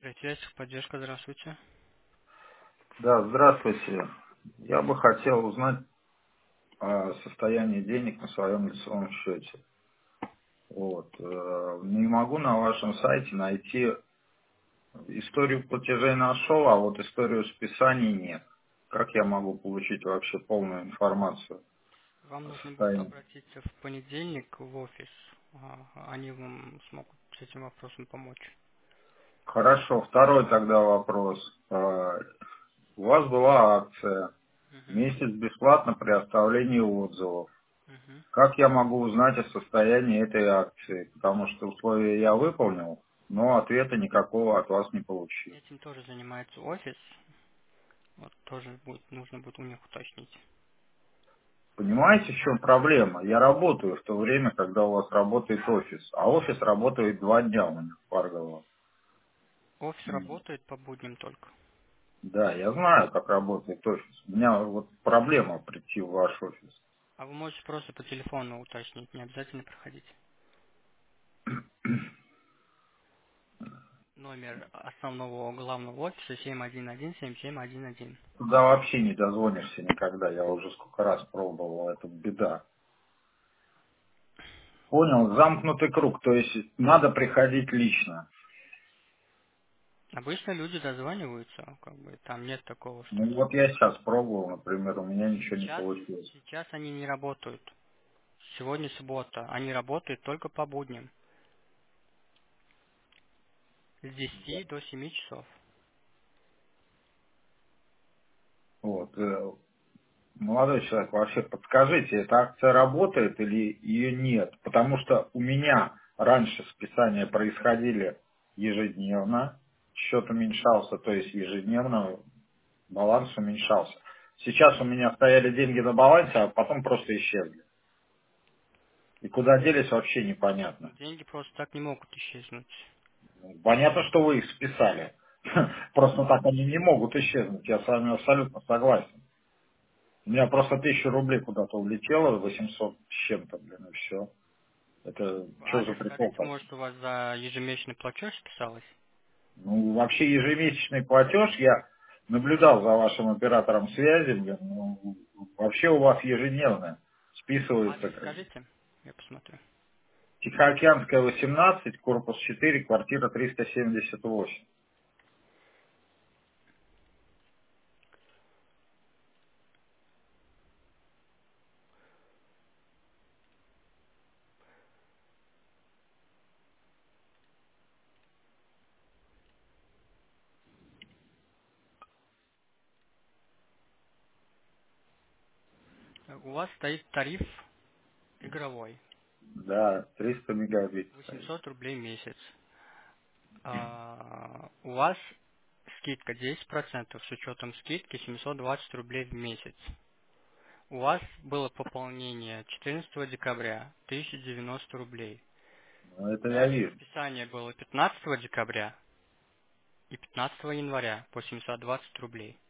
Председатель, поддержка, здравствуйте. Да, здравствуйте. Я бы хотел узнать о состоянии денег на своем лицевом счете. Вот. Не могу на вашем сайте найти историю платежей нашел, а вот историю списаний нет. Как я могу получить вообще полную информацию Вам о нужно будет состоянии? обратиться в понедельник в офис. Они вам смогут с этим вопросом помочь. Хорошо, второй тогда вопрос. У вас была акция Мгм, «Месяц бесплатно при оставлении отзывов». мгм. Как я могу узнать о состоянии этой акции? Потому что условия я выполнил, но ответа никакого от вас не получил. Этим тоже занимается офис. Вот тоже нужно будет у них уточнить. Понимаете, в чем проблема? Я работаю в то время, когда у вас работает офис, а офис работает 2 дня у них в Паргово. Офис работает по будням только. Да, я знаю, как работает офис. У меня вот проблема прийти в ваш офис. А вы можете просто по телефону уточнить, не обязательно проходить. Номер основного главного офиса 711-7711. Туда вообще не дозвонишься никогда. Я уже сколько раз пробовал, это беда. Понял, замкнутый круг, то есть надо приходить лично. Обычно люди дозваниваются, как бы там нет такого, что Ну вот я сейчас пробовал, например, у меня ничего не сейчас, получилось. сейчас они не работают. Сегодня суббота. Они работают только по будням. С 10 до 7 часов. Вот. Молодой человек, вообще подскажите, эта акция работает или ее нет? Потому что у меня раньше списания происходили ежедневно, счет уменьшался, то есть ежедневно баланс уменьшался. Сейчас у меня стояли деньги на балансе, а потом просто исчезли. И куда делись, вообще непонятно. Деньги просто так не могут исчезнуть. Понятно, что вы их списали. Просто так они не могут исчезнуть. Я с вами абсолютно согласен. У меня просто 1000 рублей куда-то улетело, 800 с чем-то, блин, и все. Это что за Адрес прикол скажите, такой? может, у вас за ежемесячный платеж списалось? Ну, вообще ежемесячный платеж, я наблюдал за вашим оператором связи, блин, ну, вообще у вас ежедневно списывается Адрес как скажите? Я посмотрю. Тихоокеанская, 18, корпус 4, квартира 378. У вас стоит тариф игровой. Да, 300 мегабит стоит. 800 рублей в месяц. У вас скидка 10% с учетом скидки 720 рублей в месяц. У вас было пополнение 14 декабря 1090 рублей. Ну, это я Дальше вижу. списание было 15 декабря и 15 января по 720 рублей.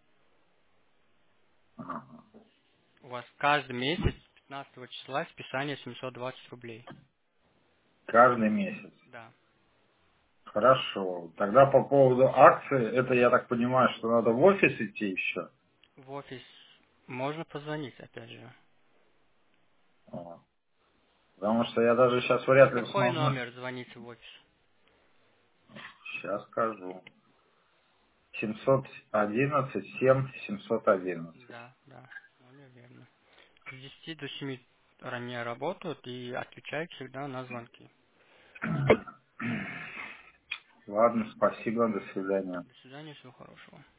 Ага. У вас каждый месяц 15 числа списание 720 рублей. Каждый месяц. Да. Хорошо. Тогда по поводу акции, это я так понимаю, что надо в офис идти еще. В офис можно позвонить, опять же. А. Потому что я даже сейчас На вряд ли какой смогу. номер звоните в офис? Сейчас скажу. 711 7 711. Да, да, номер верно. С 10 до 7 ранее работают и отвечают всегда на звонки. Ладно, спасибо, до свидания. До свидания, всего хорошего.